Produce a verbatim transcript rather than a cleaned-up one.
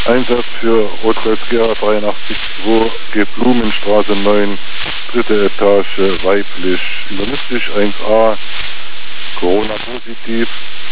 Einsatz für Rotkreuz G A dreiundachtzig zwei, G Blumenstraße neun, dritte Etage, weiblich, internistisch eins a, Corona positiv.